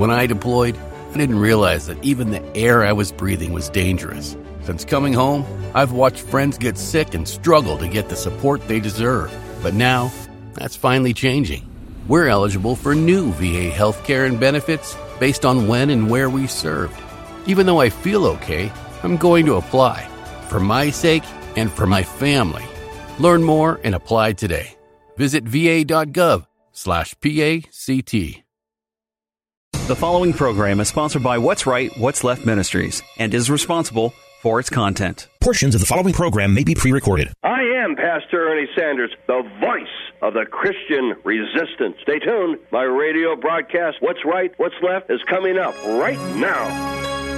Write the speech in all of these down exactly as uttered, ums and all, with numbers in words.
When I deployed, I didn't realize that even the air I was breathing was dangerous. Since coming home, I've watched friends get sick and struggle to get the support they deserve. But now, that's finally changing. We're eligible for new V A healthcare and benefits based on when and where we served. Even though I feel okay, I'm going to apply. For my sake and for my family. Learn more and apply today. Visit va.gov slash PACT. The following program is sponsored by What's Right, What's Left Ministries and is responsible for its content. Portions of the following program may be pre-recorded. I am Pastor Ernie Sanders, the voice of the Christian resistance. Stay tuned. My radio broadcast, What's Right, What's Left, is coming up right now.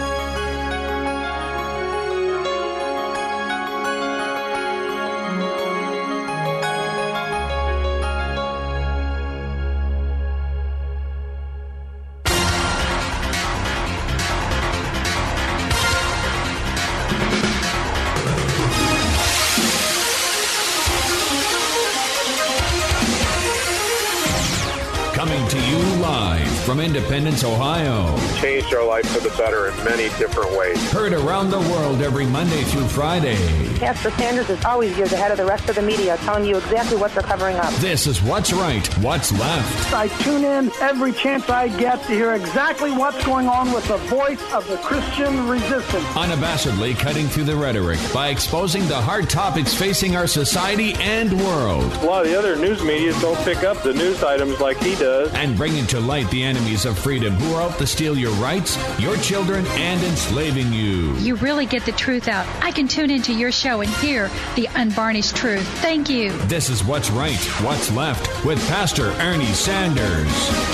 Coming to you live from Independence, Ohio. Changed our life for the better in many different ways. Heard around the world every Monday through Friday. Pastor Sanders is always years ahead of the rest of the media, telling you exactly what they're covering up. This is What's Right, What's Left. I tune in every chance I get to hear exactly what's going on with the voice of the Christian resistance. Unabashedly cutting through the rhetoric by exposing the hard topics facing our society and world. A lot of the other news media don't pick up the news items like he does. And bringing to light the enemies of freedom who are out to steal your rights, your children, and enslaving you. You really get the truth out. I can tune into your show and hear the unvarnished truth. Thank you. This is What's Right, What's Left with Pastor Ernie Sanders.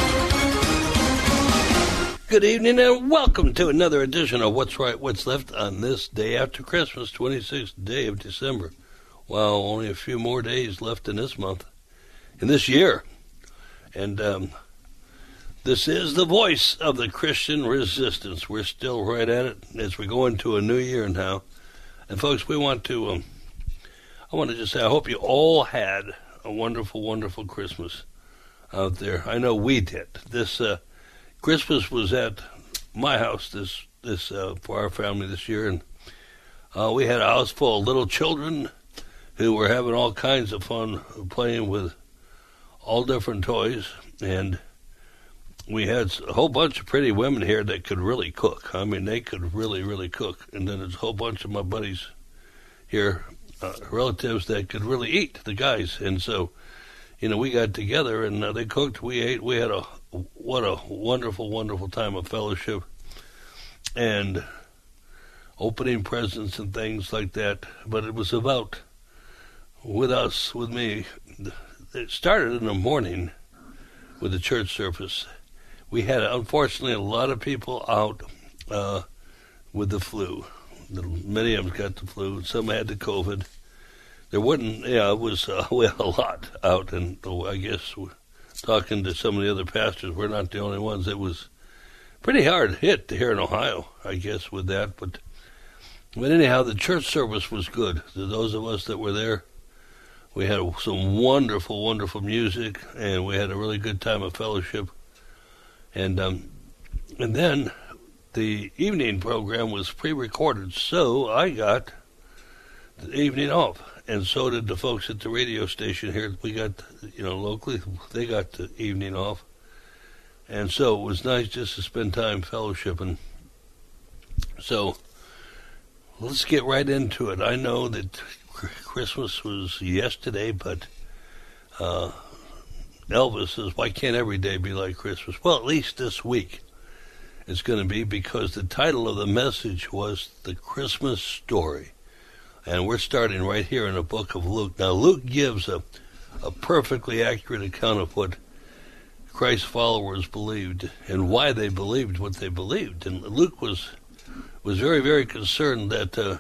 Good evening and welcome to another edition of What's Right, What's Left on this day after Christmas, twenty-sixth day of December. Wow, only a few more days left in this month, in this year. And um, this is the voice of the Christian resistance. We're still right at it as we go into a new year now. And folks, we want to, um, I want to just say, I hope you all had a wonderful, wonderful Christmas out there. I know we did. This uh, Christmas was at my house this this uh, for our family this year, and uh, we had a house full of little children who were having all kinds of fun playing with all different toys, and we had a whole bunch of pretty women here that could really cook. I mean, they could really, really cook. And then there's a whole bunch of my buddies here, uh, relatives that could really eat, the guys. And so, you know, we got together and uh, they cooked, we ate, we had a, what a wonderful, wonderful time of fellowship and opening presents and things like that. But it was about, with us, with me, it started in the morning with the church service. We had, unfortunately, a lot of people out uh, with the flu. Many of them got the flu. Some had the COVID. There wasn't, yeah, it was, uh, we had a lot out. And I guess talking to some of the other pastors, we're not the only ones. It was pretty hard hit here in Ohio, I guess, with that. But, but anyhow, the church service was good. To those of us that were there, we had some wonderful, wonderful music, and we had a really good time of fellowship. And um, and then the evening program was pre-recorded, so I got the evening off, and so did the folks at the radio station here. We got, you know, locally, they got the evening off, and so it was nice just to spend time fellowshipping. So let's get right into it. I know that Christmas was yesterday, but uh, Elvis says, why can't every day be like Christmas? Well, at least this week it's going to be, because the title of the message was The Christmas Story. And we're starting right here in the book of Luke. Now, Luke gives a, a perfectly accurate account of what Christ's followers believed and why they believed what they believed. And Luke was was very, very concerned that uh,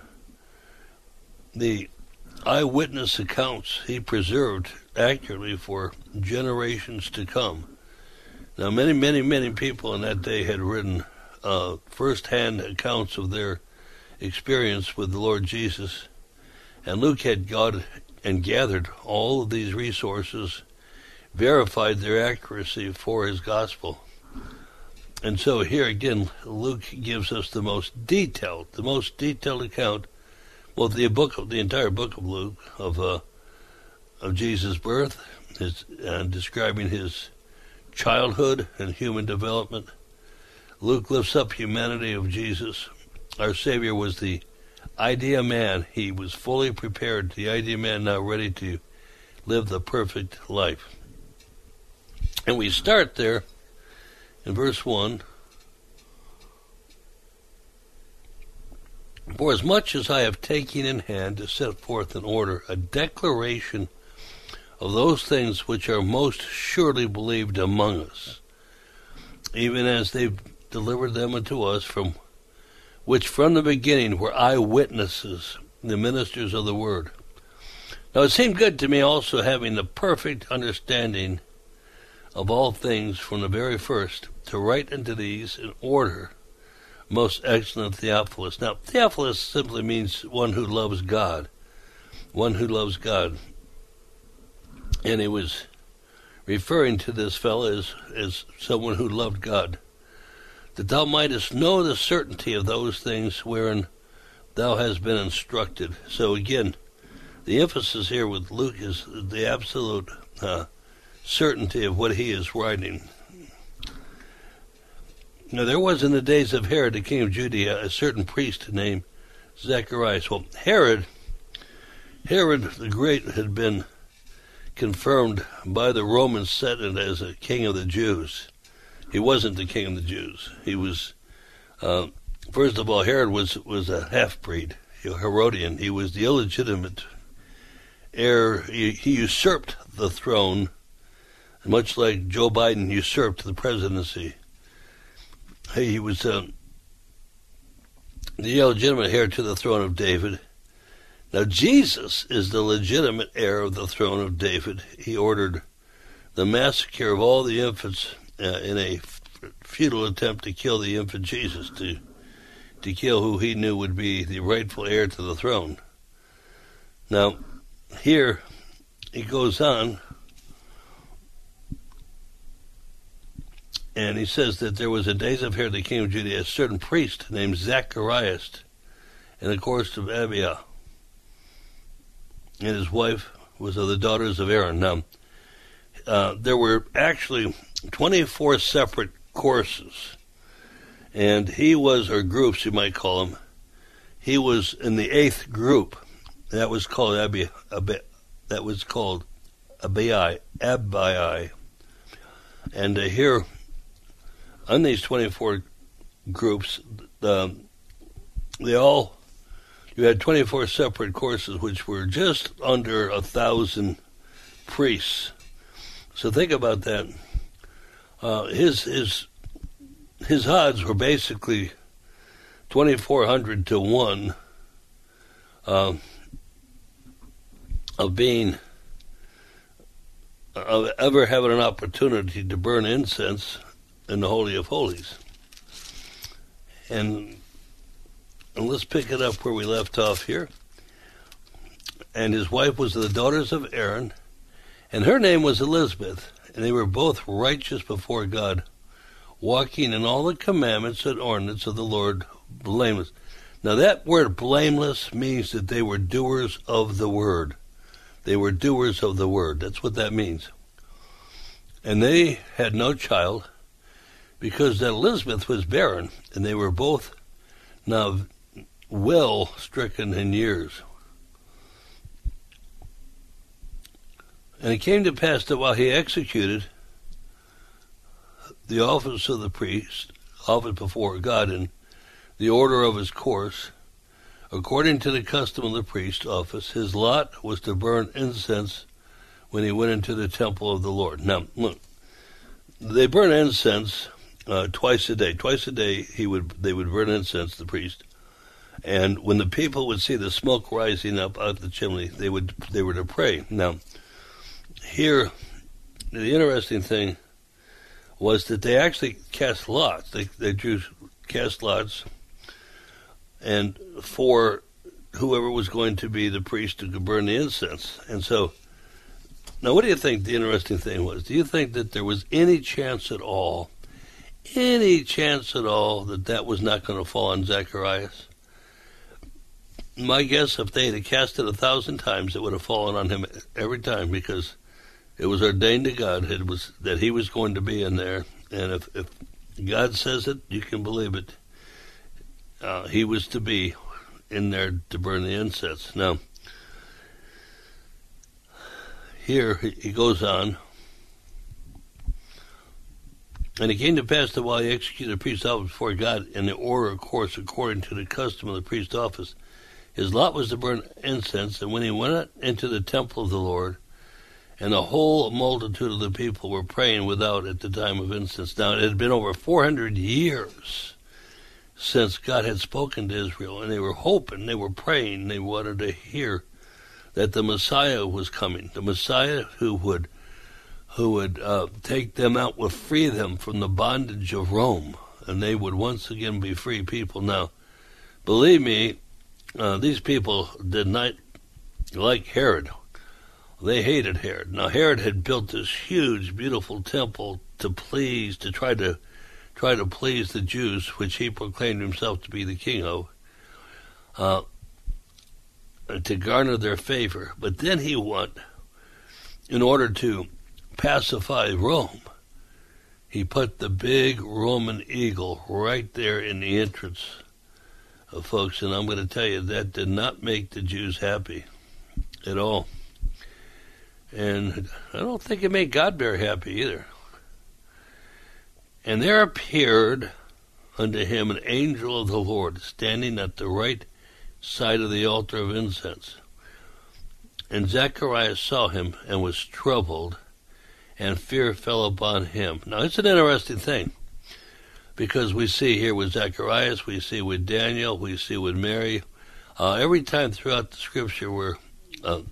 the eyewitness accounts he preserved accurately for generations to come. Now, many, many, many people in that day had written uh, first-hand accounts of their experience with the Lord Jesus, and Luke had got and gathered all of these resources, verified their accuracy for his gospel. And so here again, Luke gives us the most detailed, the most detailed account, well, the book, of, the entire book of Luke of uh, of Jesus' birth, his uh, describing his childhood and human development. Luke lifts up humanity of Jesus. Our Savior was the idea man. He was fully prepared, the idea man now ready to live the perfect life. And we start there in verse one. For as much as I have taken in hand to set forth in order a declaration of those things which are most surely believed among us, even as they've delivered them unto us, from which from the beginning were eyewitnesses, the ministers of the word. Now it seemed good to me also, having the perfect understanding of all things from the very first, to write unto these in order, most excellent Theophilus. Now, Theophilus simply means one who loves God. One who loves God. And he was referring to this fellow as, as someone who loved God. That thou mightest know the certainty of those things wherein thou hast been instructed. So again, the emphasis here with Luke is the absolute uh, certainty of what he is writing. Now, there was in the days of Herod, the king of Judea, a certain priest named Zacharias. Well, Herod, Herod the Great had been confirmed by the Roman Senate as a king of the Jews. He wasn't the king of the Jews. He was, uh, first of all, Herod was, was a half-breed, Herodian. He was the illegitimate heir. He, he usurped the throne, much like Joe Biden usurped the presidency. He was uh, the illegitimate heir to the throne of David. Now, Jesus is the legitimate heir of the throne of David. He ordered the massacre of all the infants uh, in a f- futile attempt to kill the infant Jesus, to, to kill who he knew would be the rightful heir to the throne. Now, here he goes on, and he says that there was in days of Herod the king of Judea a certain priest named Zacharias, in the course of Abia, and his wife was of the daughters of Aaron. Now, uh, there were actually twenty-four separate courses, and he was, or groups you might call them, he was in the eighth group. That was called Abia, Abia that was called Abai, Abai, and uh, here, on these twenty-four groups, um, they all, you had twenty-four separate courses, which were just under a thousand priests. So think about that. Uh, his his his odds were basically twenty-four hundred to one uh, of being of ever having an opportunity to burn incense in the Holy of Holies. And, and let's pick it up where we left off here. And his wife was the daughters of Aaron, and her name was Elizabeth, and they were both righteous before God, walking in all the commandments and ordinances of the Lord, blameless. Now that word blameless means that they were doers of the word. They were doers of the word. That's what that means. And they had no child, because that Elizabeth was barren, and they were both now well stricken in years. And it came to pass that while he executed the office of the priest, office before God in the order of his course, according to the custom of the priest's office, his lot was to burn incense when he went into the temple of the Lord. Now, look, they burn incense Uh, twice a day. Twice a day he would they would burn incense, the priest. And when the people would see the smoke rising up out the chimney, they would they were to pray. Now, here, the interesting thing was that they actually cast lots. They they drew cast lots, and for whoever was going to be the priest who could burn the incense. And so, now what do you think the interesting thing was? Do you think that there was any chance at all, any chance at all that that was not going to fall on Zacharias? My guess, if they had cast it a thousand times, it would have fallen on him every time, because it was ordained to God it was, that he was going to be in there. And if, if God says it, you can believe it. Uh, he was to be in there to burn the incense. Now, here he goes on. And it came to pass that while he executed the priest's office before God in the order, of course, according to the custom of the priest's office, his lot was to burn incense. And when he went out into the temple of the Lord, and the whole multitude of the people were praying without at the time of incense. Now, it had been over four hundred years since God had spoken to Israel, and they were hoping, they were praying, they wanted to hear that the Messiah was coming, the Messiah who would who would uh, take them out, would free them from the bondage of Rome, and they would once again be free people. Now, believe me, uh, these people did not like Herod. They hated Herod. Now, Herod had built this huge, beautiful temple to please, to try to try to please the Jews, which he proclaimed himself to be the king of, uh, to garner their favor. But then he went, in order to pacify Rome, he put the big Roman eagle right there in the entrance, uh, folks. And I'm going to tell you, that did not make the Jews happy at all. And I don't think it made God very happy either. And there appeared unto him an angel of the Lord, standing at the right side of the altar of incense. And Zacharias saw him and was troubled, and fear fell upon him. Now, it's an interesting thing, because we see here with Zacharias, we see with Daniel, we see with Mary, uh, every time throughout the scripture where uh,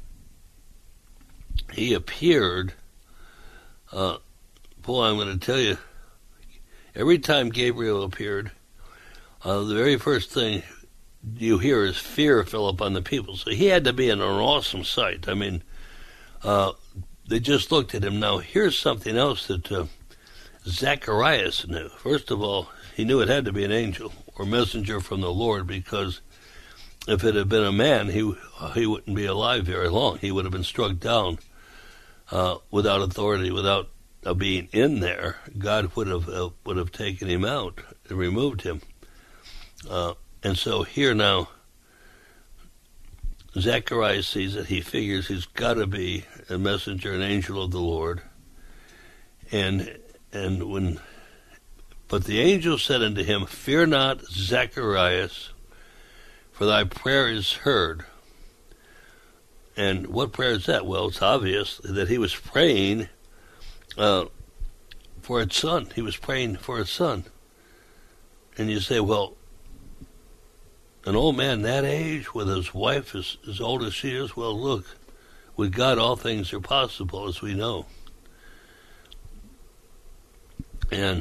he appeared, uh, boy, I'm going to tell you, every time Gabriel appeared, uh, the very first thing you hear is fear fell upon the people. So he had to be in an awesome sight. I mean, uh, they just looked at him. Now, here's something else that uh, Zacharias knew. First of all, he knew it had to be an angel or messenger from the Lord, because if it had been a man, he he wouldn't be alive very long. He would have been struck down uh, without authority, without uh, being in there. God would have uh, would have taken him out and removed him. Uh, and so here now, Zacharias sees it. He figures he's got to be a messenger, an angel of the Lord. And and when, but the angel said unto him, Fear not, Zacharias, for thy prayer is heard. And what prayer is that? Well, it's obvious that he was praying uh, for his son. He was praying for his son. And you say, well, an old man that age with his wife as, as old as she is? Well, look, with God all things are possible, as we know. And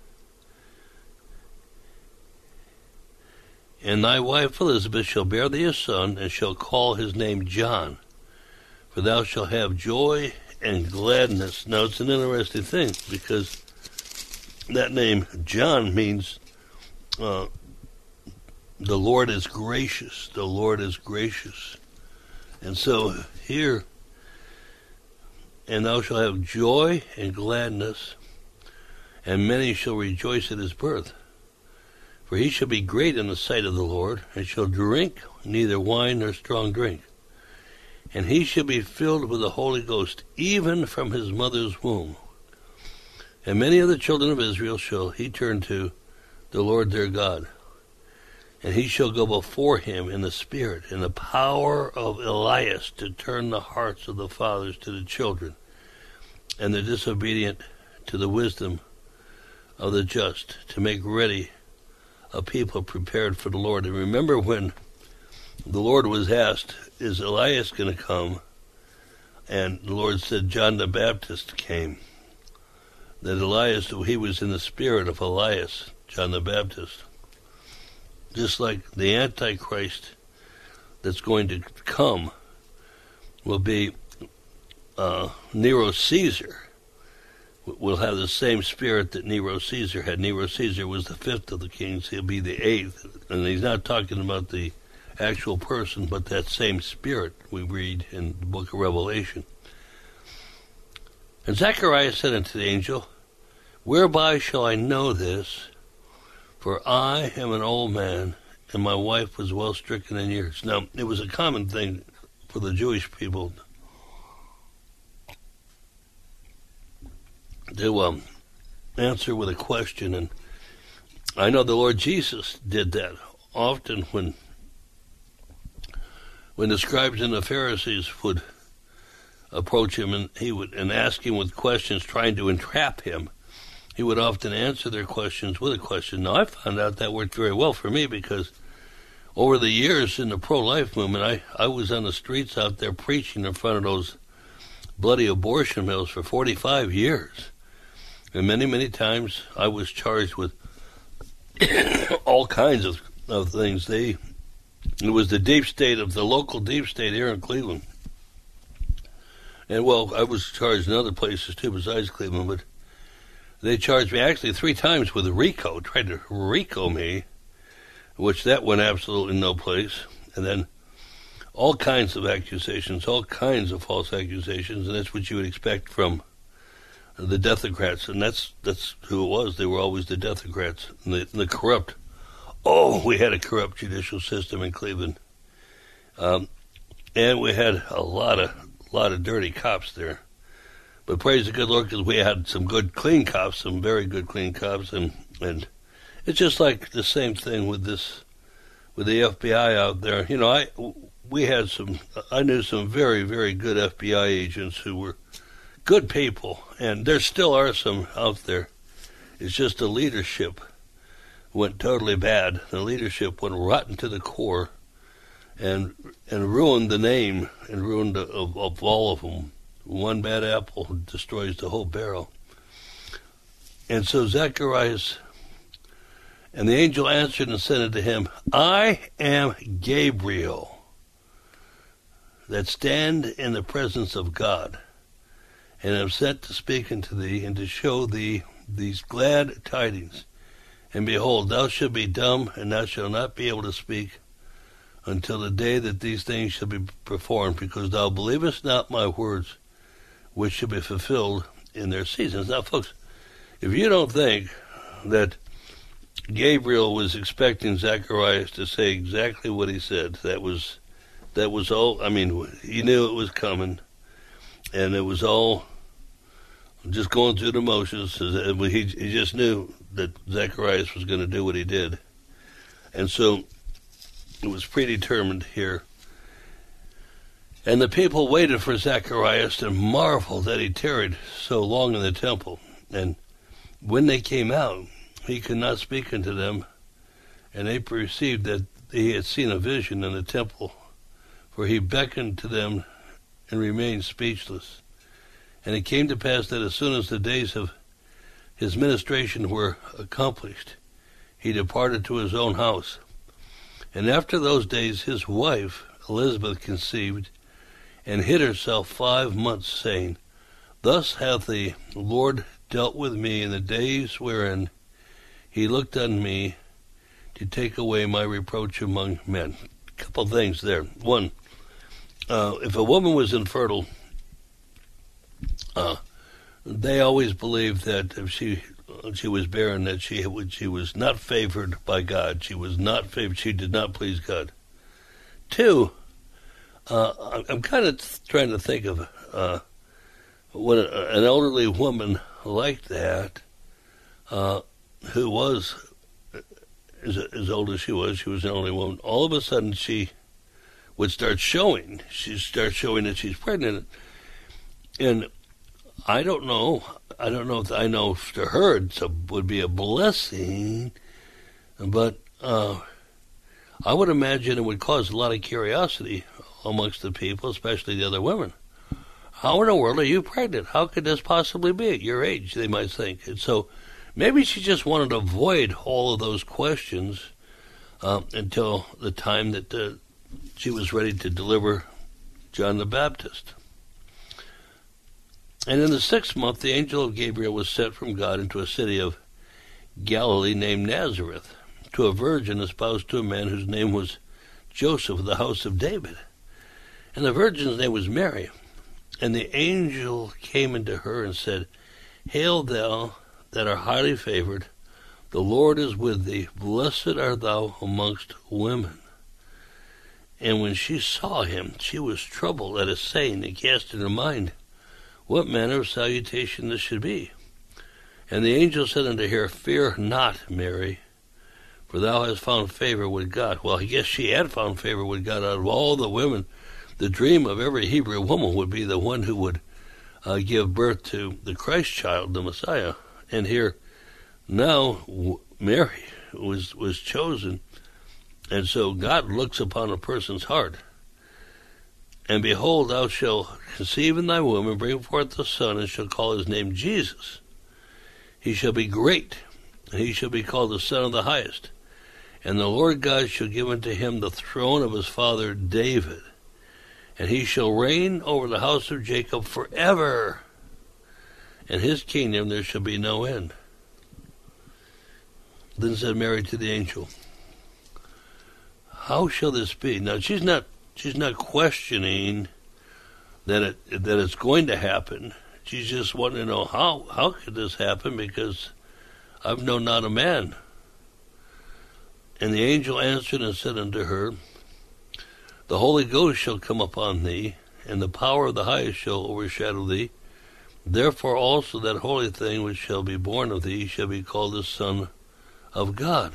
And thy wife Elizabeth shall bear thee a son, and shall call his name John. For thou shalt have joy and gladness. Now, it's an interesting thing, because that name John means uh, the Lord is gracious. The Lord is gracious. And so here, and thou shalt have joy and gladness, and many shall rejoice at his birth. For he shall be great in the sight of the Lord, and shall drink neither wine nor strong drink. And he shall be filled with the Holy Ghost, even from his mother's womb. And many of the children of Israel shall he turn to the Lord their God. And he shall go before him in the spirit, in the power of Elias, to turn the hearts of the fathers to the children, and the disobedient to the wisdom of the just, to make ready a people prepared for the Lord. And remember when the Lord was asked, is Elias going to come? And the Lord said, John the Baptist came. That Elias, he was in the spirit of Elias, John the Baptist. Just like the Antichrist that's going to come will be uh, Nero Caesar. will have the same spirit that Nero Caesar had. Nero Caesar was the fifth of the kings. He'll be the eighth. And he's not talking about the actual person, but that same spirit we read in the book of Revelation. And Zacharias said unto the angel, Whereby shall I know this? For I am an old man, and my wife was well stricken in years. Now, it was a common thing for the Jewish people to um, answer with a question, and I know the Lord Jesus did that often when when the scribes and the Pharisees would approach him and he would and ask him with questions, trying to entrap him. He would often answer their questions with a question. Now, I found out that worked very well for me because over the years in the pro-life movement, I, I was on the streets out there preaching in front of those bloody abortion mills for forty-five years. And many, many times I was charged with all kinds of, of things. They, it was the deep state of the local deep state here in Cleveland. And, well, I was charged in other places, too, besides Cleveland, but they charged me actually three times with a RICO, tried to RICO me, which that went absolutely no place. And then all kinds of accusations, all kinds of false accusations, and that's what you would expect from the Deathocrats, and that's that's who it was. They were always the Deathocrats, and the, and the corrupt. Oh, we had a corrupt judicial system in Cleveland, um, and we had a lot of lot of dirty cops there. But praise the good Lord, because we had some good, clean cops, some very good, clean cops, and and it's just like the same thing with this, with the F B I out there. You know, I we had some. I knew some very, very good F B I agents who were good people, and there still are some out there. It's just the leadership went totally bad. The leadership went rotten to the core, and and ruined the name and ruined the, of, of all of them. One bad apple destroys the whole barrel. And so Zacharias, and the angel answered and said unto him, I am Gabriel, that stand in the presence of God, and am sent to speak unto thee, and to show thee these glad tidings. And behold, thou shalt be dumb, and thou shalt not be able to speak, until the day that these things shall be performed, because thou believest not my words, which shall be fulfilled in their seasons. Now, folks, if you don't think that Gabriel was expecting Zacharias to say exactly what he said, that was that was all, I mean, he knew it was coming, and it was all just going through the motions. He, he just knew that Zacharias was going to do what he did. And so it was predetermined here. And the people waited for Zacharias and marveled that he tarried so long in the temple. And when they came out, he could not speak unto them, and they perceived that he had seen a vision in the temple, for he beckoned to them and remained speechless. And it came to pass that as soon as the days of his ministration were accomplished, he departed to his own house. And after those days his wife Elizabeth conceived, and hid herself five months, saying, Thus hath the Lord dealt with me in the days wherein he looked on me to take away my reproach among men. A couple things there. One, uh, if a woman was infertile, uh, they always believed that if she she was barren, that she she was not favored by God. She was not favored. She did not please God. Two, Uh, I'm kind of trying to think of uh, when an elderly woman like that, uh, who was as, as old as she was, she was an elderly woman, all of a sudden she would start showing, she starts showing that she's pregnant. And I don't know, I don't know if I know if to her it would be a blessing, but uh, I would imagine it would cause a lot of curiosity amongst the people, especially the other women. How in the world are you pregnant? How could this possibly be at your age, they might think. And so maybe she just wanted to avoid all of those questions uh, until the time that uh, she was ready to deliver John the Baptist. And in the sixth month, the angel of Gabriel was sent from God into a city of Galilee named Nazareth, to a virgin espoused to a man whose name was Joseph of the house of David. And the virgin's name was Mary. And the angel came into her and said, Hail thou that art highly favored, the Lord is with thee, blessed art thou amongst women. And when she saw him, she was troubled at his saying, and cast in her mind what manner of salutation this should be. And the angel said unto her, Fear not, Mary, for thou hast found favor with God. Well, I guess she had found favor with God. Out of all the women, the dream of every Hebrew woman would be the one who would uh, give birth to the Christ child, the Messiah. And here, now, Mary was was chosen. And so God looks upon a person's heart. And behold, thou shalt conceive in thy womb, and bring forth a son, and shall call his name Jesus. He shall be great, and he shall be called the Son of the Highest. And the Lord God shall give unto him the throne of his father David, and he shall reign over the house of Jacob forever, and his kingdom there shall be no end. Then said Mary to the angel, How shall this be? Now she's not she's not questioning that it that it's going to happen. She's just wanting to know how how could this happen, because I've known not a man. And the angel answered and said unto her, The Holy Ghost shall come upon thee, and the power of the highest shall overshadow thee. Therefore also that holy thing which shall be born of thee shall be called the Son of God.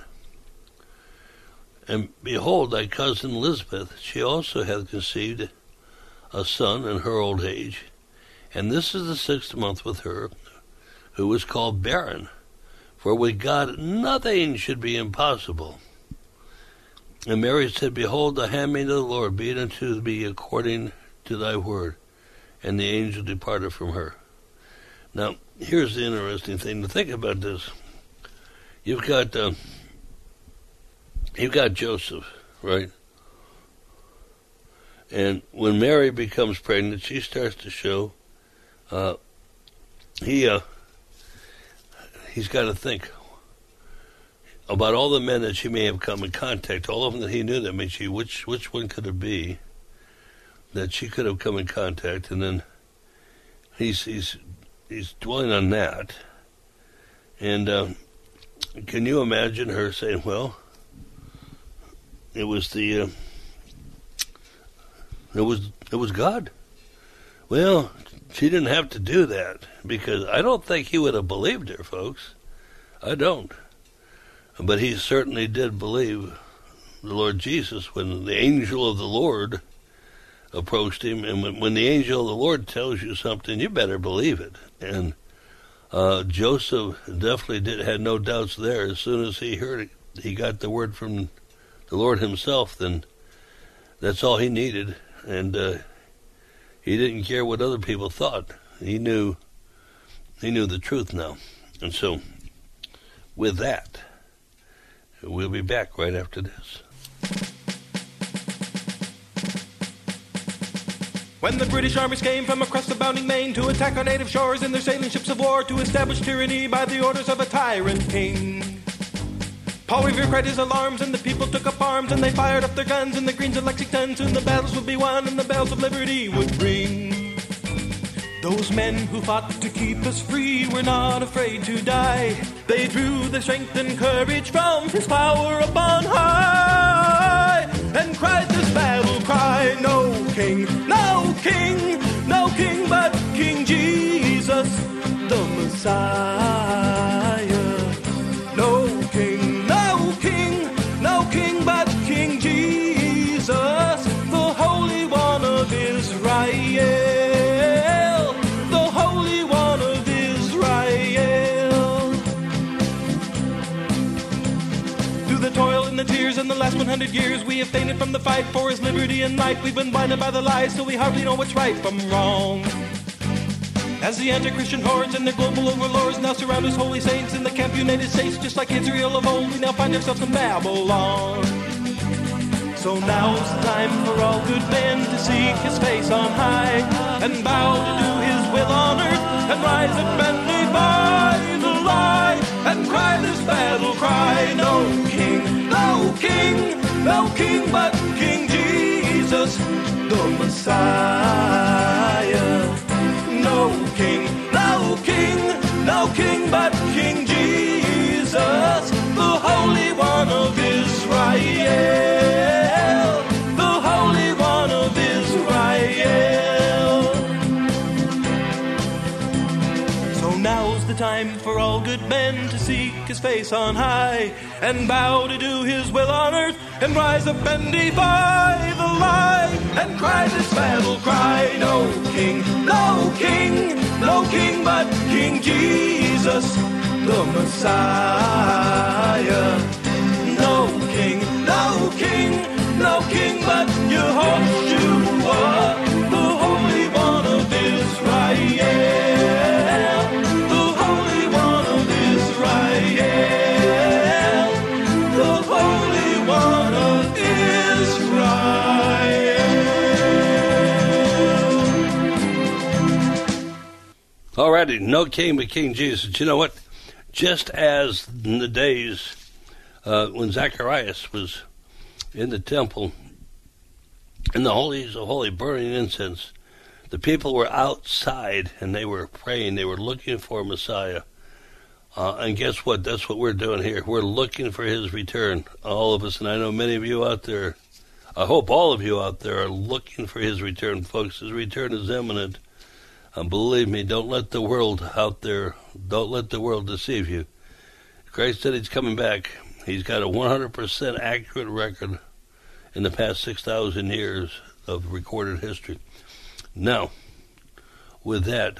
And behold, thy cousin Elizabeth, she also hath conceived a son in her old age, and this is the sixth month with her, who was called barren. For with God nothing should be impossible. And Mary said, Behold, the handmaid of the Lord, be it unto me according to thy word. And the angel departed from her. Now, here's the interesting thing to think about this. You've got, uh, you've got Joseph, right? And when Mary becomes pregnant, she starts to show, uh, he, uh, he's got to think about all the men that she may have come in contact, all of them that he knew. That means she, which which one could it be that she could have come in contact? And then he's he's he's dwelling on that. And uh, can you imagine her saying, "Well, it was the uh, it was it was God"? Well, she didn't have to do that, because I don't think he would have believed her, folks. I don't. But he certainly did believe the Lord Jesus when the angel of the Lord approached him. And when, when the angel of the Lord tells you something, you better believe it. And uh, Joseph definitely did had no doubts there. As soon as he heard it, he got the word from the Lord himself, then that's all he needed. And uh, he didn't care what other people thought. He knew, he knew the truth now. And so, with that, we'll be back right after this. When the British armies came from across the bounding main to attack our native shores in their sailing ships of war to establish tyranny by the orders of a tyrant king, Paul Revere cried his alarms, and the people took up arms, and they fired up their guns in the Greens of Lexington. Soon the battles would be won, and the bells of liberty would ring. Those men who fought to keep us free were not afraid to die. They drew their strength and courage from his power upon high, and cried this battle cry, No king, no king, no king but King Jesus, the Messiah. No king, no king, no king but King Jesus, the Holy One of Israel, the Holy One of Israel. Through the toil and the tears and the last one hundred years, we have fainted from the fight for his liberty and life. We've been blinded by the lies, so we hardly know what's right from wrong. As the anti-Christian hordes and their global overlords now surround us holy saints in the camp United States, just like Israel of old, we now find ourselves in Babylon. So now's the time for all good men to seek his face on high and bow to do his will on earth and rise up and defy the lie, and cry this battle cry. No king, no king, no king but King Jesus, the Messiah. No king, no king, no king but King Jesus, the Holy One of Israel, the Holy One of Israel. So now's the time for all good men to seek his face on high, and bow to do his will on earth, and rise up and defy the lie, and cry this battle cry. No king, no king, no king but King Jesus, the Messiah. No king, no king, no king but Yehoshua, the Holy One of Israel, the Holy One of Israel, the Holy One of Israel. Alrighty, no king but King Jesus. You know what? Just as in the days uh, when Zacharias was in the temple, in the holies of holy, burning incense, the people were outside and they were praying. They were looking for Messiah. Uh, and guess what? That's what we're doing here. We're looking for his return, all of us. And I know many of you out there, I hope all of you out there are looking for his return, folks. His return is imminent. And believe me, don't let the world out there, don't let the world deceive you. Christ said he's coming back. He's got a one hundred percent accurate record in the past six thousand years of recorded history. Now, with that,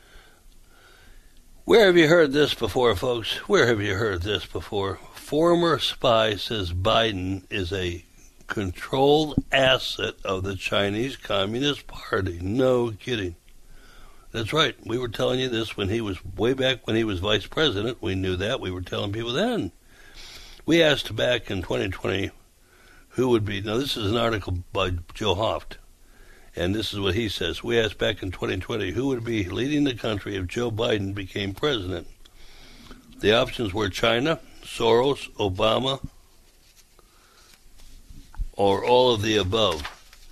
where have you heard this before, folks? Where have you heard this before? Former spy says Biden is a controlled asset of the Chinese Communist Party. No kidding. That's right. We were telling you this when he was, way back when he was vice president. We knew that. We were telling people then. We asked back in twenty twenty who would be, now this is an article by Joe Hoft, and this is what he says. We asked back in twenty twenty who would be leading the country if Joe Biden became president. The options were China, Soros, Obama, or all of the above.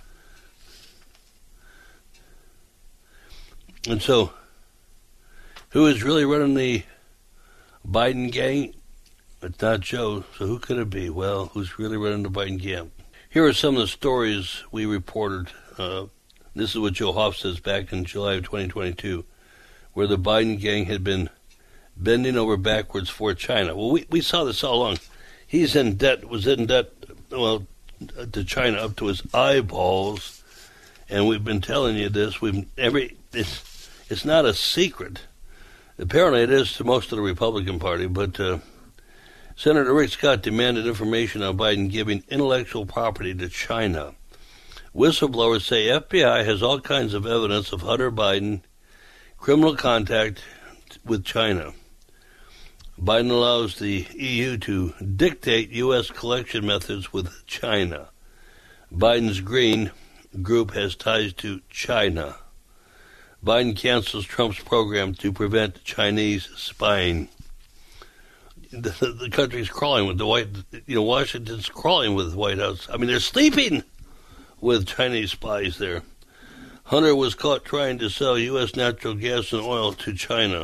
And so, who is really running the Biden gang? It's not Joe, so who could it be? Well, who's really running the Biden gang? Here are some of the stories we reported. Uh, this is what Joe Hoff says back in July of twenty twenty-two, where the Biden gang had been bending over backwards for China. Well, we, we saw this all along. He's in debt, was in debt, well, to China up to his eyeballs, and we've been telling you this. We've every it's, it's not a secret. Apparently it is to most of the Republican Party, but uh, Senator Rick Scott demanded information on Biden giving intellectual property to China. Whistleblowers say F B I has all kinds of evidence of Hunter Biden criminal contact with China. Biden allows the E U to dictate U S collection methods with China. Biden's Green Group has ties to China. Biden cancels Trump's program to prevent Chinese spying. The, the country's crawling with the White, you know, Washington's crawling with the White House. I mean, they're sleeping with Chinese spies there. Hunter was caught trying to sell U S natural gas and oil to China.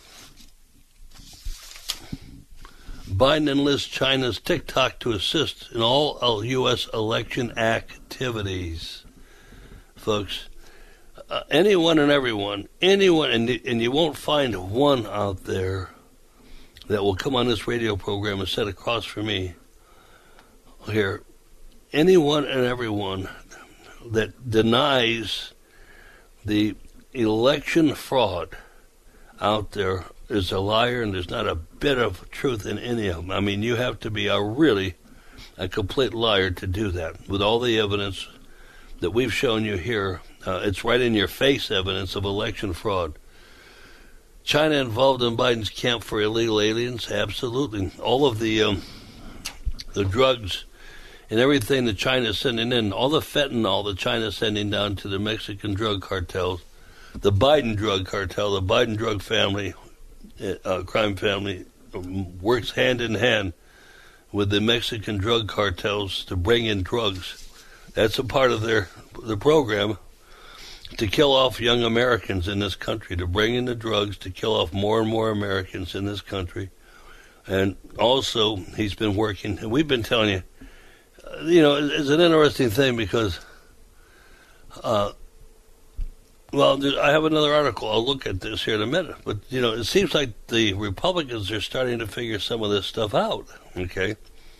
Biden enlists China's TikTok to assist in all U S election activities. Folks, uh, anyone and everyone, anyone, and, and you won't find one out there that will come on this radio program and sit across from me here. Anyone and everyone that denies the election fraud out there is a liar, and there's not a bit of truth in any of them. I mean, you have to be a really a complete liar to do that. With all the evidence that we've shown you here, uh, it's right in your face evidence of election fraud. China involved in Biden's camp for illegal aliens? Absolutely. All of the um, the drugs and everything that China is sending in, all the fentanyl that China is sending down to the Mexican drug cartels, the Biden drug cartel, the Biden drug family, uh, crime family, works hand in hand with the Mexican drug cartels to bring in drugs. That's a part of their the program to kill off young Americans in this country, to bring in the drugs to kill off more and more Americans in this country. And also, he's been working, and we've been telling you, uh, you know, it's an interesting thing because, uh, well, I have another article. I'll look at this here in a minute. But, you know, it seems like the Republicans are starting to figure some of this stuff out, okay?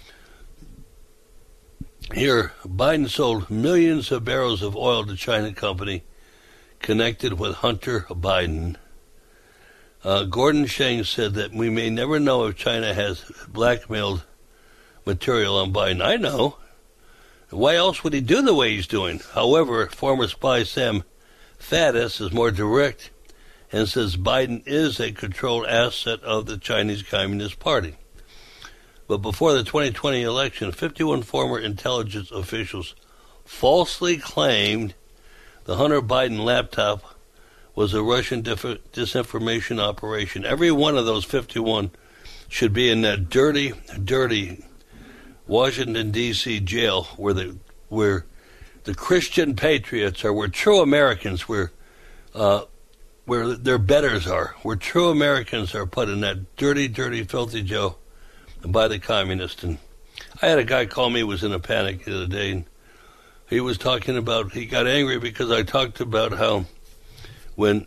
Here, Biden sold millions of barrels of oil to China company connected with Hunter Biden. Uh, Gordon Sheng said that we may never know if China has blackmailed material on Biden. I know. Why else would he do the way he's doing? However, former spy Sam Faddis is more direct and says Biden is a controlled asset of the Chinese Communist Party. But before the twenty twenty election, fifty-one former intelligence officials falsely claimed the Hunter Biden laptop was a Russian dif- disinformation operation. Every one of those fifty-one should be in that dirty, dirty Washington, D C jail where the where the Christian patriots are, where true Americans, where uh, where their betters are, where true Americans are put in that dirty, dirty, filthy jail by the communists. And I had a guy call me, was in a panic the other day, and he was talking about, he got angry because I talked about how when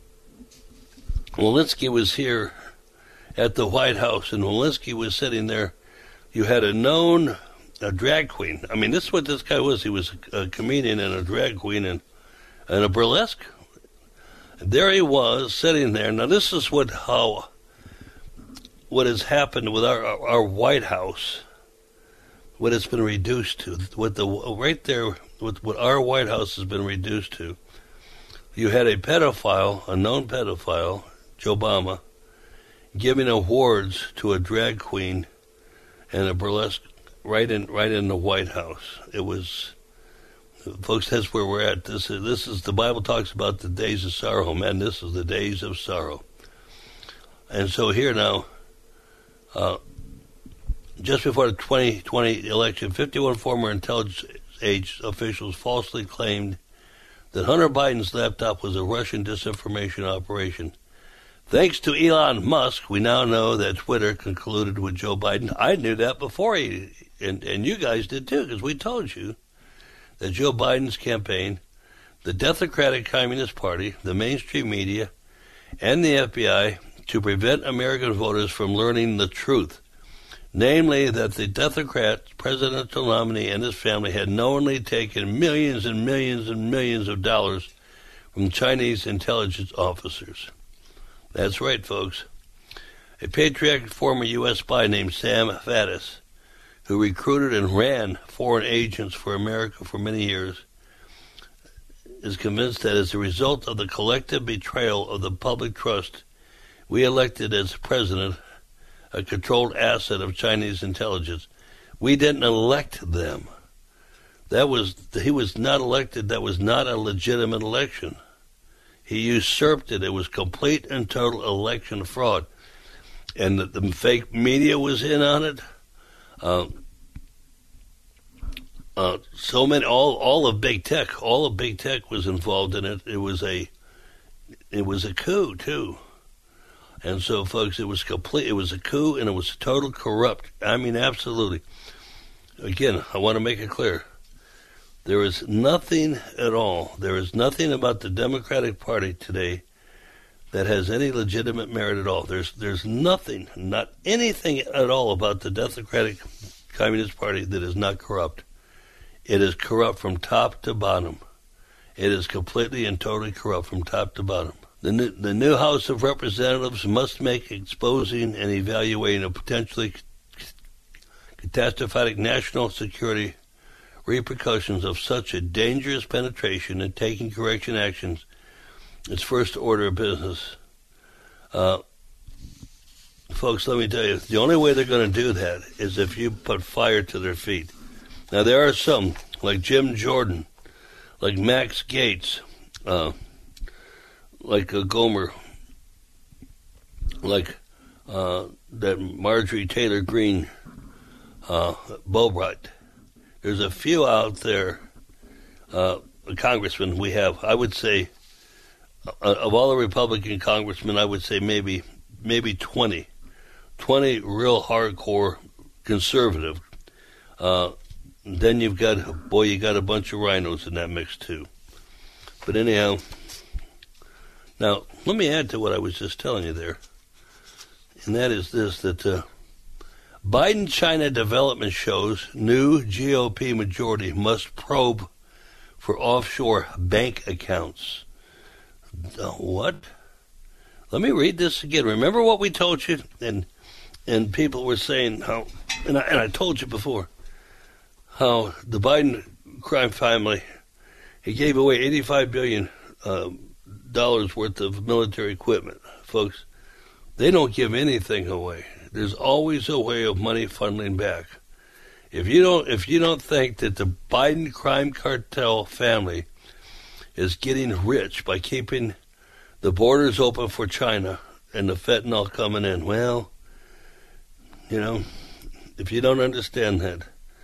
Walensky was here at the White House and Walensky was sitting there, you had a known a drag queen. I mean, this is what this guy was. He was a, a comedian and a drag queen and, and a burlesque. There he was sitting there. Now, this is what how what has happened with our our White House, what it's been reduced to, what the right there, what, what our White House has been reduced to. You had a pedophile, a known pedophile, Joe Obama, giving awards to a drag queen and a burlesque right in right in the White House. It was, folks, that's where we're at. This is, this is, the Bible talks about the days of sorrow. Man, this is the days of sorrow. And so here now, uh, just before the twenty twenty election, fifty-one former intelligence age officials falsely claimed that Hunter Biden's laptop was a Russian disinformation operation. Thanks to Elon Musk, we now know that Twitter concluded with Joe Biden. I knew that before he, and, and you guys did too, because we told you that Joe Biden's campaign, the Democratic Communist Party, the mainstream media, and the F B I to prevent American voters from learning the truth, namely that the Democrat presidential nominee and his family had knowingly taken millions and millions and millions of dollars from Chinese intelligence officers. That's right, folks. A patriotic former U S spy named Sam Faddis, who recruited and ran foreign agents for America for many years, is convinced that as a result of the collective betrayal of the public trust, we elected as president a controlled asset of Chinese intelligence. We didn't elect them. That was, he was not elected. That was not a legitimate election. He usurped it. It was complete and total election fraud. And the, the fake media was in on it. Uh, uh, so many, all, all of big tech, all of big tech was involved in it. It was a, it was a coup too. And so, folks, it was complete. It was a coup, and it was total corrupt. I mean, absolutely. Again, I want to make it clear. There is nothing at all. There is nothing about the Democratic Party today that has any legitimate merit at all. There's there's nothing, not anything at all about the Democratic Communist Party that is not corrupt. It is corrupt from top to bottom. It is completely and totally corrupt from top to bottom. The new, the new House of Representatives must make exposing and evaluating a potentially catastrophic national security repercussions of such a dangerous penetration and taking correction actions its first order of business. Uh, folks, let me tell you, the only way they're going to do that is if you put fire to their feet. Now, there are some, like Jim Jordan, like Max Gaetz, uh, like a Gomer, like uh, that Marjorie Taylor Greene, uh, Bobright. There's a few out there, uh, congressmen we have. I would say, uh, of all the Republican congressmen, I would say maybe maybe twenty. twenty real hardcore conservative. Uh, then you've got, boy, you got a bunch of rhinos in that mix too. But anyhow, now let me add to what I was just telling you there. And that is this, that uh, Biden-China development shows new G O P majority must probe for offshore bank accounts. Uh, what? Let me read this again. Remember what we told you? And and people were saying how, and I, and I told you before, how the Biden crime family, he gave away eighty-five billion dollars uh, worth of military equipment. Folks, they don't give anything away. There's always a way of money funneling back. If you don't, if you don't think that the Biden crime cartel family is getting rich by keeping the borders open for China and the fentanyl coming in, well, you know, if you don't understand that,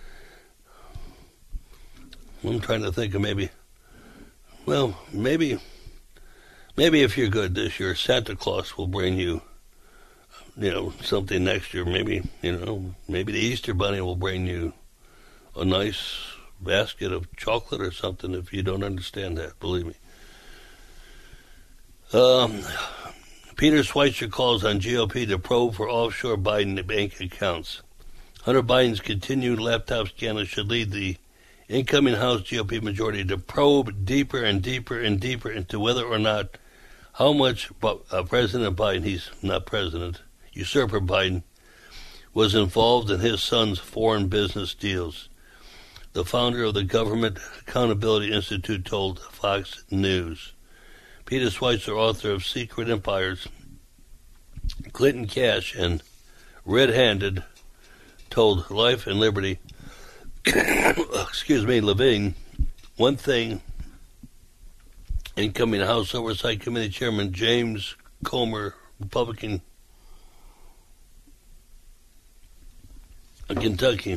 I'm trying to think of maybe, well, maybe, maybe if you're good this year, Santa Claus will bring you, you know, something next year. Maybe, you know, maybe the Easter Bunny will bring you a nice basket of chocolate or something if you don't understand that, believe me. Um, Peter Schweizer calls on G O P to probe for offshore Biden bank accounts. Hunter Biden's continued laptop scandal should lead the incoming House G O P majority to probe deeper and deeper and deeper into whether or not how much uh, President Biden, he's not president, usurper Biden, was involved in his son's foreign business deals. The founder of the Government Accountability Institute told Fox News. Peter Schweizer, author of Secret Empires, Clinton Cash, and Red-Handed, told Life and Liberty, excuse me, Levine, one thing incoming House Oversight Committee Chairman James Comer, Republican of Kentucky,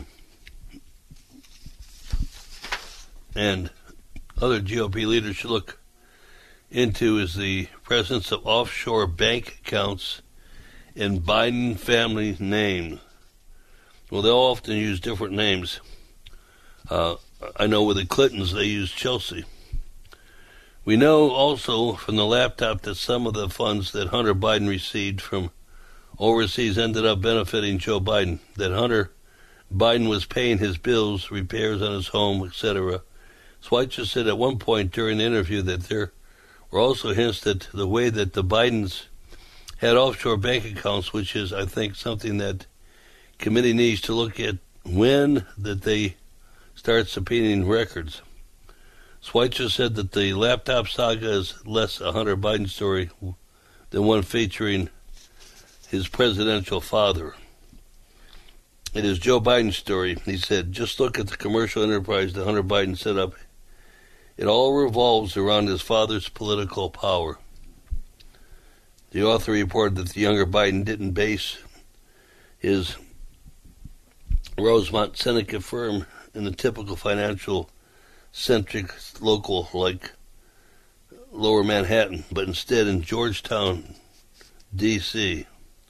and other G O P leaders should look into is the presence of offshore bank accounts in Biden family names. Well, they'll often use different names. Uh, I know with the Clintons, they use Chelsea. We know also from the laptop that some of the funds that Hunter Biden received from overseas ended up benefiting Joe Biden, that Hunter Biden was paying his bills, repairs on his home, et cetera. Schweitzer said at one point during the interview that there were also hints that the way that the Bidens had offshore bank accounts, which is, I think, something that committee needs to look at when that they start subpoenaing records. Schweitzer said that the laptop saga is less a Hunter Biden story than one featuring his presidential father. It is Joe Biden's story. He said, just look at the commercial enterprise that Hunter Biden set up. It all revolves around his father's political power. The author reported that the younger Biden didn't base his Rosemont Seneca firm in the typical financial-centric local like Lower Manhattan, but instead in Georgetown, D C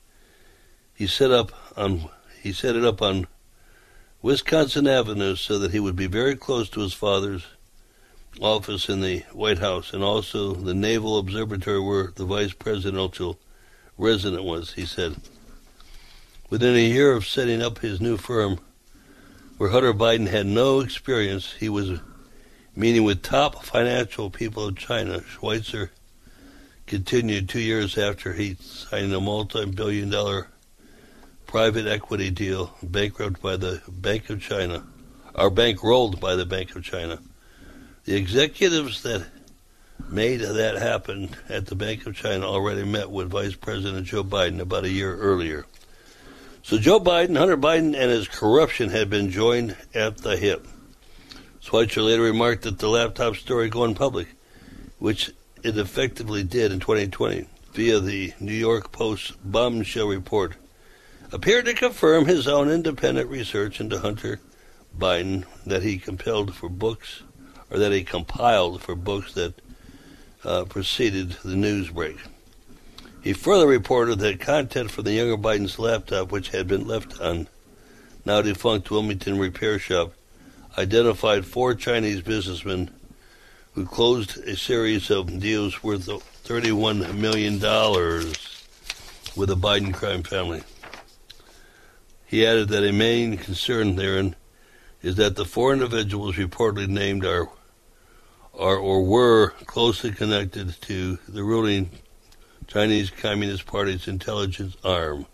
He set up on he set it up on Wisconsin Avenue so that he would be very close to his father's office in the White House, and also the Naval Observatory where the vice presidential resident was, he said. Within a year of setting up his new firm, where Hunter Biden had no experience, he was meeting with top financial people of China. Schweitzer continued two years after he signed a multi-billion dollar private equity deal bankrupt by the Bank of China, or bankrolled by the Bank of China. The executives that made that happen at the Bank of China already met with Vice President Joe Biden about a year earlier. So Joe Biden, Hunter Biden, and his corruption had been joined at the hip. Schweitzer later remarked that the laptop story going public, which it effectively did in twenty twenty via the New York Post bombshell report, appeared to confirm his own independent research into Hunter Biden that he compelled for books, or that he compiled for books that uh, preceded the news break. He further reported that content from the younger Biden's laptop, which had been left on now defunct Wilmington repair shop, identified four Chinese businessmen who closed a series of deals worth thirty-one million dollars with the Biden crime family. He added that a main concern therein is that the four individuals reportedly named are, are or were closely connected to the ruling Chinese Communist Party's intelligence arm.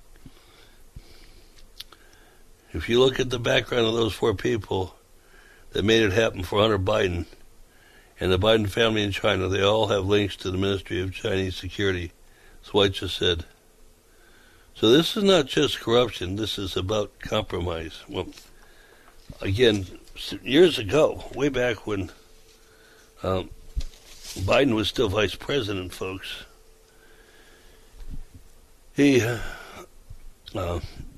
If you look at the background of those four people that made it happen for Hunter Biden and the Biden family in China, they all have links to the Ministry of Chinese Security, Schweitzer said. So this is not just corruption, this is about compromise. Well, again, years ago, way back when um, Biden was still vice president, folks, he, uh,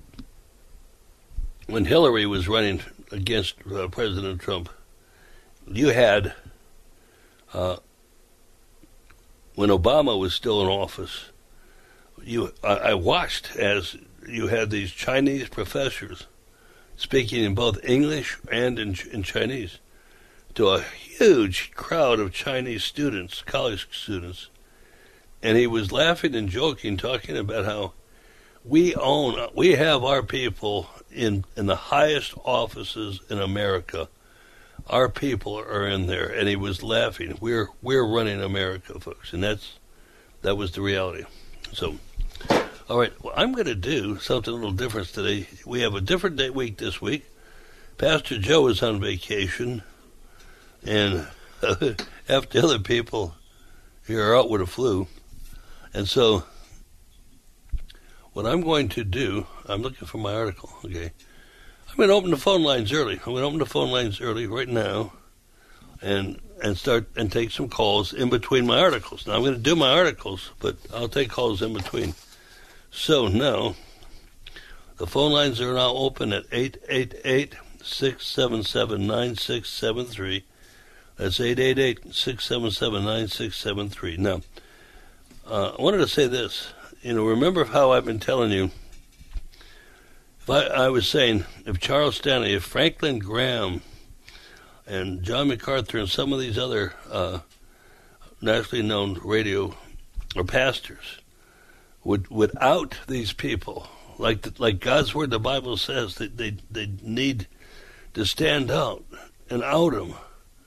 when Hillary was running against uh, President Trump, you had, uh, when Obama was still in office, you I, I watched as you had these Chinese professors speaking in both English and in, in Chinese to a huge crowd of Chinese students, college students. And he was laughing and joking, talking about how we own, we have our people in, in the highest offices in America. Our people are in there. And he was laughing. We're we're running America, folks. And that's that was the reality. So, all right, well, I'm going to do something a little different today. We have a different day week this week. Pastor Joe is on vacation, and half the other people here are out with a flu. And so what I'm going to do, I'm looking for my article, okay. I'm going to open the phone lines early. I'm going to open the phone lines early right now and and start and take some calls in between my articles. Now, I'm going to do my articles, but I'll take calls in between. So now, the phone lines are now open at eight eight eight, six seven seven, nine six seven three. That's eight eight eight, six seven seven, nine six seven three. Now, uh, I wanted to say this. You know, remember how I've been telling you, if I, I was saying, if Charles Stanley, if Franklin Graham and John MacArthur and some of these other uh, nationally known radio or pastors would, without these people, like the, like God's word, the Bible says that they they need to stand out and out them,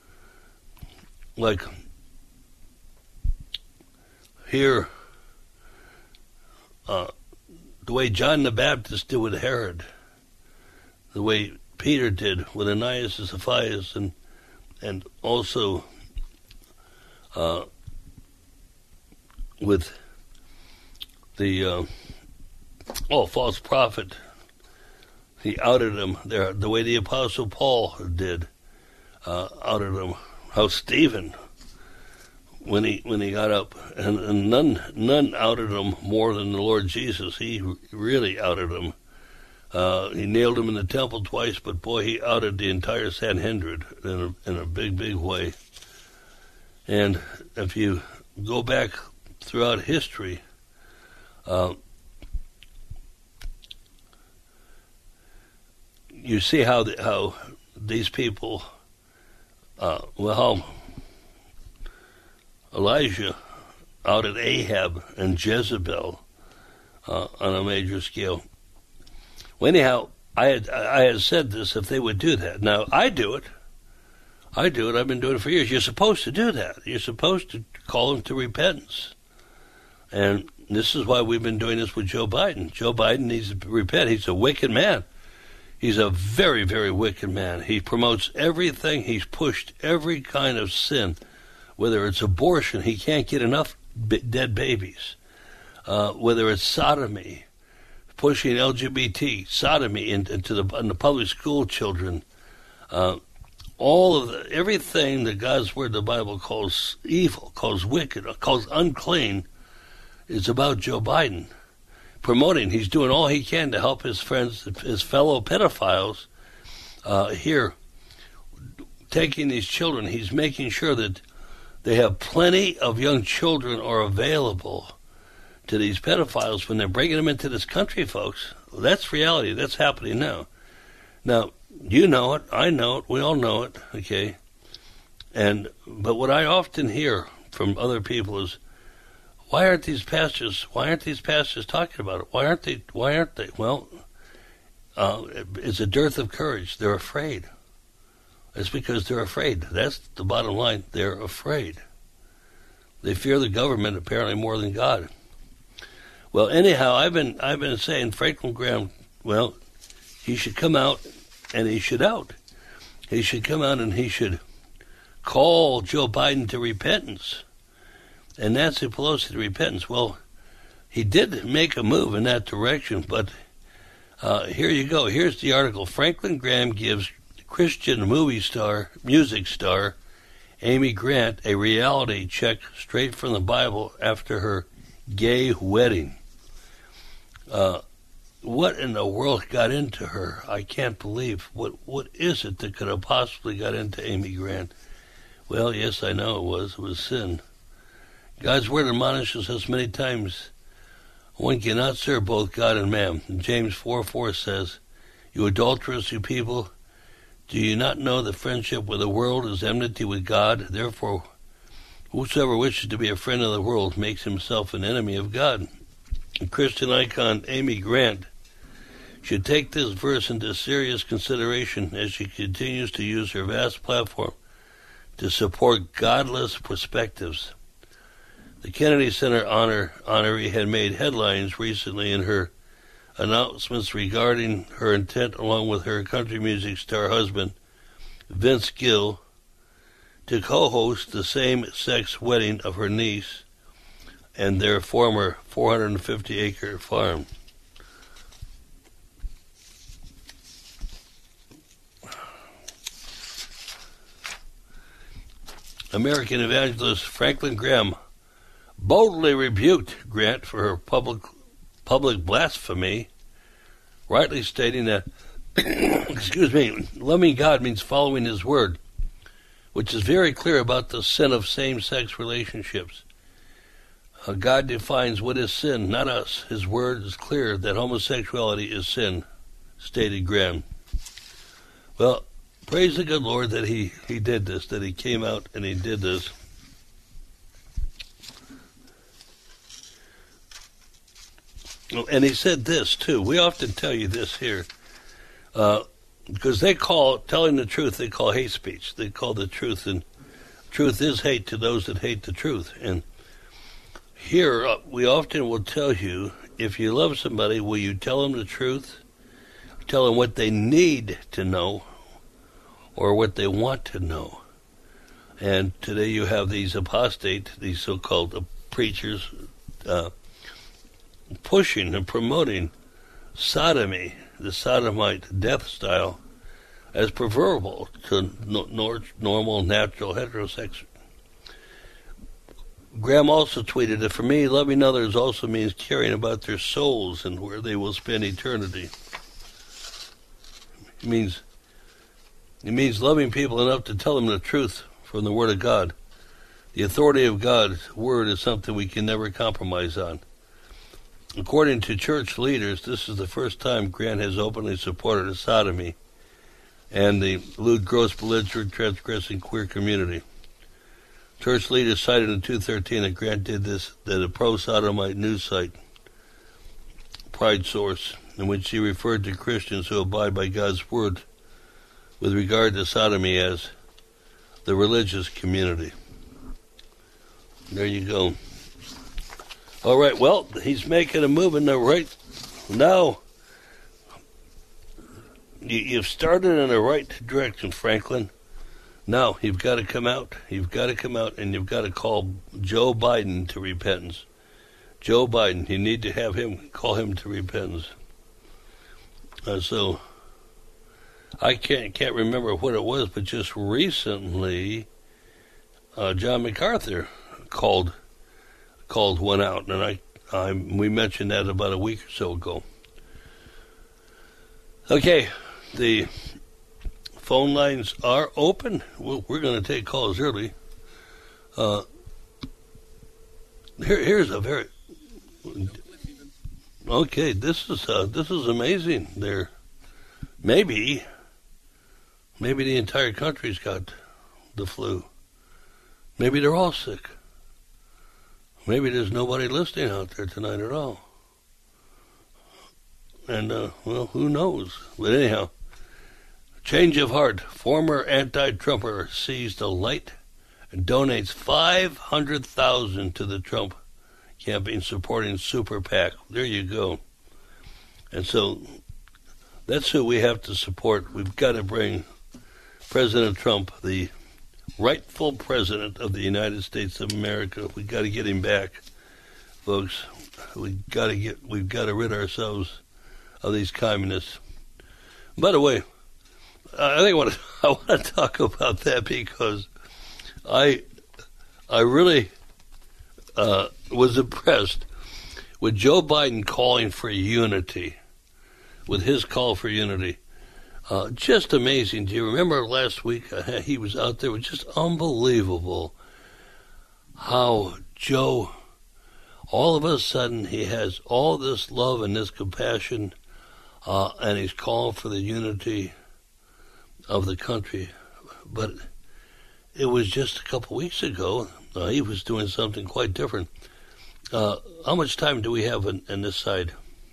like here, uh, the way John the Baptist did with Herod, the way Peter did with Ananias and Sapphira, and and also uh, with the uh, oh false prophet. He outed him there the way the Apostle Paul did, uh, outed him. How Stephen, when he when he got up, and, and none none outed him more than the Lord Jesus. He really outed him. Uh, he nailed him in the temple twice, but boy, he outed the entire Sanhedrin in a, in a big, big way. And if you go back throughout history, uh, you see how the, how these people, uh, well, Elijah outed Ahab and Jezebel uh, on a major scale. Well, anyhow, I had I had said this, if they would do that. Now, I do it. I do it. I've been doing it for years. You're supposed to do that. You're supposed to call them to repentance. And this is why we've been doing this with Joe Biden. Joe Biden needs to repent. He's a wicked man. He's a very, very wicked man. He promotes everything. He's pushed every kind of sin, whether it's abortion. He can't get enough b- dead babies. Uh, whether it's sodomy, pushing L G B T, sodomy into, into the, into public school children, uh, all of the, everything that God's Word, the Bible, calls evil, calls wicked, calls unclean, is about Joe Biden. Promoting, he's doing all he can to help his friends, his fellow pedophiles uh, here, taking these children. He's making sure that they have plenty of young children are available to these pedophiles when they're bringing them into this country, folks. That's reality. That's happening now. Now, you know it. I know it. We all know it. Okay. And but what I often hear from other people is, why aren't these pastors? Why aren't these pastors talking about it? Why aren't they? Why aren't they? Well, uh, it's a dearth of courage. They're afraid. It's because they're afraid. That's the bottom line. They're afraid. They fear the government apparently more than God. Well, anyhow, I've been I've been saying Franklin Graham. Well, he should come out and he should out. He should come out and he should call Joe Biden to repentance and Nancy Pelosi to repentance. Well, he did make a move in that direction, but uh, here you go. Here's the article. Franklin Graham gives Christian movie star, music star, Amy Grant a reality check straight from the Bible after her gay wedding. Uh, what in the world got into her? I can't believe. What What is it that could have possibly got into Amy Grant? Well, yes, I know it was. It was sin. God's word admonishes us many times. One cannot serve both God and man. James four four says, "You adulterous, you people, do you not know that friendship with the world is enmity with God? Therefore, whosoever wishes to be a friend of the world makes himself an enemy of God." Christian icon Amy Grant should take this verse into serious consideration as she continues to use her vast platform to support godless perspectives. The Kennedy Center honor honoree had made headlines recently in her announcements regarding her intent, along with her country music star husband, Vince Gill, to co-host the same-sex wedding of her niece and their former four hundred fifty acre farm. American evangelist Franklin Graham boldly rebuked Grant for her public public blasphemy, rightly stating that, excuse me, loving God means following His word, which is very clear about the sin of same-sex relationships. Uh, God defines what is sin, not us. His word is clear that homosexuality is sin, stated Graham. Well, praise the good Lord that he, he did this, that he came out and he did this. And he said this, too. We often tell you this here. Uh, because they call, telling the truth, they call hate speech. They call the truth, and truth is hate to those that hate the truth. And here, uh, we often will tell you, if you love somebody, will you tell them the truth? Tell them what they need to know or what they want to know. And today you have these apostate, these so-called uh, preachers, uh, pushing and promoting sodomy, the sodomite death style, as preferable to no, nor, normal, natural heterosexual. Graham also tweeted that for me, loving others also means caring about their souls and where they will spend eternity. It means, it means loving people enough to tell them the truth from the Word of God. The authority of God's Word is something we can never compromise on. According to church leaders, this is the first time Grant has openly supported sodomy and the lewd, gross, belligerent, transgressing queer community. Church leaders cited in two thirteen that Grant did this, that a pro-sodomite news site, Pride Source, in which he referred to Christians who abide by God's word with regard to sodomy as the religious community. There you go. All right, well, he's making a move in the right now. You, you've started in the right direction, Franklin. Now, you've got to come out. You've got to come out, and you've got to call Joe Biden to repentance. Joe Biden, you need to have him, call him to repentance. Uh, so, I can't can't remember what it was, but just recently, uh, John MacArthur called called one out, and I, I we mentioned that about a week or so ago. Okay, the phone lines are open. Well, we're going to take calls early. Uh, here, here's a very okay. This is uh, this is amazing. There, maybe, maybe the entire country's got the flu. Maybe they're all sick. Maybe there's nobody listening out there tonight at all. And, uh, well, who knows? But anyhow, change of heart. Former anti-Trumper sees the light and donates five hundred thousand dollars to the Trump campaign supporting Super PAC. There you go. And so that's who we have to support. We've got to bring President Trump, the rightful president of the United States of America. We've got to get him back, folks. We've got to get, we've got to rid ourselves of these communists. By the way, I think I want to, I want to talk about that because I I really uh, was impressed with Joe Biden calling for unity, with his call for unity. Uh, just amazing. Do you remember last week uh, he was out there? It was just unbelievable how Joe, all of a sudden, he has all this love and this compassion, uh, and he's calling for the unity of the country. But it was just a couple weeks ago, uh, he was doing something quite different. Uh, how much time do we have in, in this side?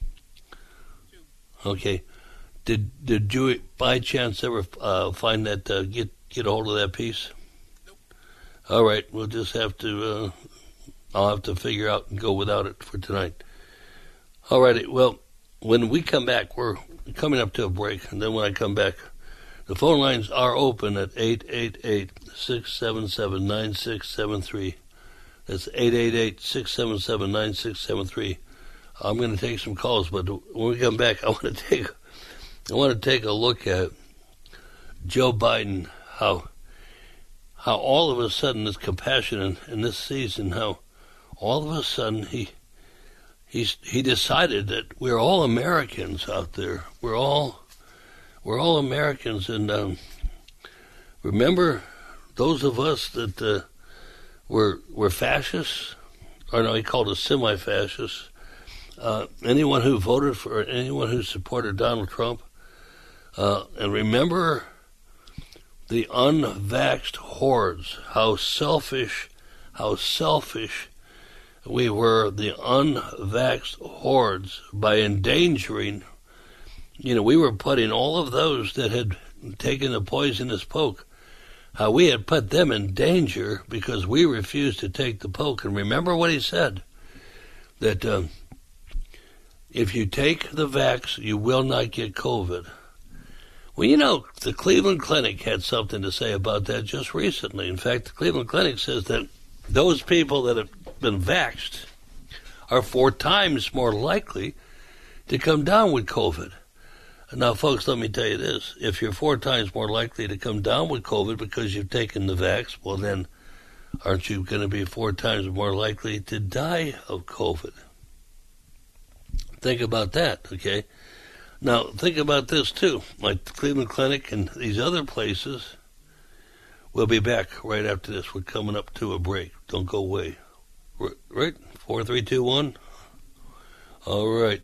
Okay. Did did you by chance ever uh, find that, uh, get, get a hold of that piece? Nope. All right, we'll just have to, uh, I'll have to figure out and go without it for tonight. All righty, well, when we come back, we're coming up to a break, and then when I come back, the phone lines are open at eight eight eight, six seven seven, nine six seven three. That's eight eight eight, six seven seven, nine six seven three. I'm going to take some calls, but when we come back, I want to take I want to take a look at Joe Biden, how how all of a sudden this compassion in, in this season, how all of a sudden he he's he decided that we're all Americans out there. We're all we're all Americans, and um, remember those of us that uh, were were fascists, or no, he called us semi-fascists. Uh, anyone who voted for, anyone who supported Donald Trump, uh, and remember the unvaxxed hordes, how selfish, how selfish we were, the unvaxxed hordes, by endangering, you know, we were putting all of those that had taken the poisonous poke, how we had put them in danger because we refused to take the poke. And remember what he said, that um, if you take the vax, you will not get COVID. Well, you know, the Cleveland Clinic had something to say about that just recently. In fact, the Cleveland Clinic says that those people that have been vaxxed are four times more likely to come down with COVID. Now, folks, let me tell you this. If you're four times more likely to come down with COVID because you've taken the vax, well, then aren't you going to be four times more likely to die of COVID? Think about that, okay? Now, think about this, too. Like the Cleveland Clinic and these other places. We'll be back right after this. We're coming up to a break. Don't go away. Right? Four, three, two, one. All right.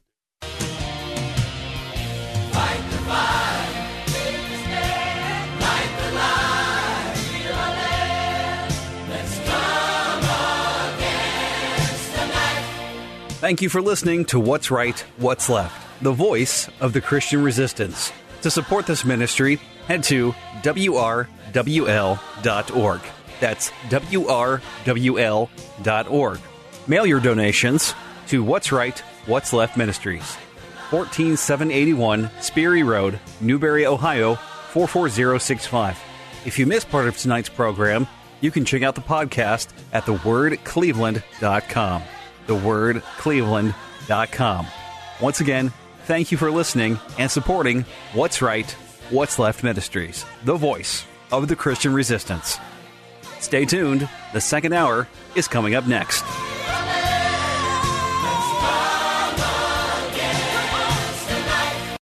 Fight the fight, take the stand, light the light, feel our land. Let's come against the night. Thank you for listening to What's Right, What's Left, the voice of the Christian resistance. To support this ministry, head to W R W L dot org. That's W R W L dot org. Mail your donations to What's Right, What's Left Ministries, fourteen seven eighty-one Sperry Road, Newberry, Ohio, four four zero six five. If you missed part of tonight's program, you can check out the podcast at the word cleveland dot com. the word cleveland dot com. Once again, thank you for listening and supporting What's Right, What's Left Ministries, the voice of the Christian resistance. Stay tuned. The second hour is coming up next.